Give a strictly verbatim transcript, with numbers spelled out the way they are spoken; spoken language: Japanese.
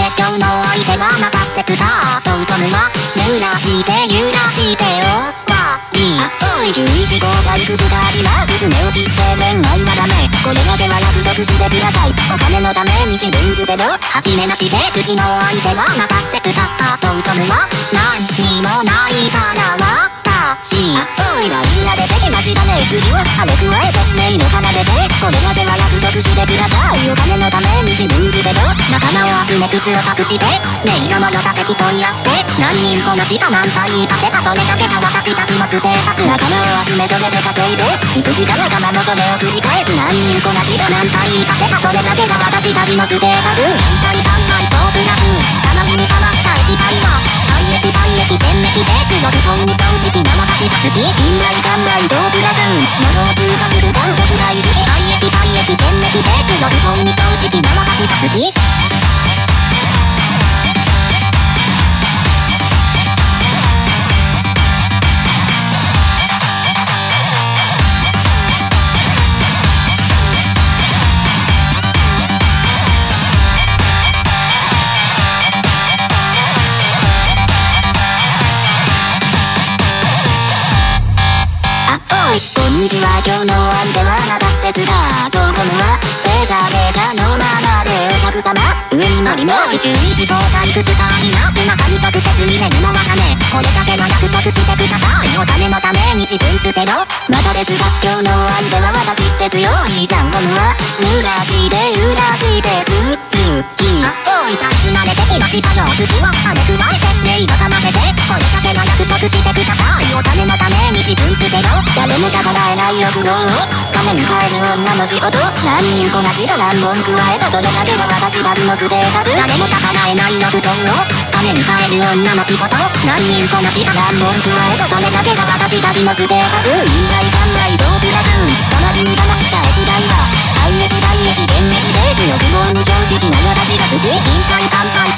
今日の相手はまたってスターそうとむは揺らして揺らしておわりおいじゅういち号がいくつかありますすねを切って恋愛はダメこれだけは約束してくださいお金のために自分捨てろはじめまして次の相手はまたってスターそうとむは何にもないから私おいらみんなでできましたね次は羽加えてメイの奏でてこれだけは約束してくださいお金のために自分捨てろ仲間を集め靴を隠して音色の良さで競い合って何人こなした何体立てたそれだけが私たちのステータス仲間を集めそれで稼いでいつしか仲間もそれを繰り返す何人こなした何体立てたそれだけが私たちのステータス何体三体そうプラスたまにたまった液体は体液体液点滅ですよ不本に正直な私が好き信頼感内臓プラトゥーン魔法通過する観測大好き体液体液点滅ですよ不本に正直な私が好きこんにちは今日の相手はまたってスターそうこむはペーザーメーカーのままでお客様上に乗りも宇宙一号がいくつかあります中に直接入れるのは金これだけは約束してくださいお金のために自分捨てろまたですが今日の相手は私って強いじゃんゴムは揺らして揺らしてくっつきあおいタイツ慣れてきましたよ次は羽加えて音色奏でてこれだけは約束してくださいお金のために自分捨てろ誰も叶えない欲望を金に変える女の仕事何人こなした何本加えたそれだけは私たちのステータス誰も叶えない欲望を金に変える女の仕事何人こなした何本加えたそれだけが私たちのステータス信頼感内臓プラトゥーンたまりにたまった液体は体液体液電液です欲望に正直な私が好き引退乾杯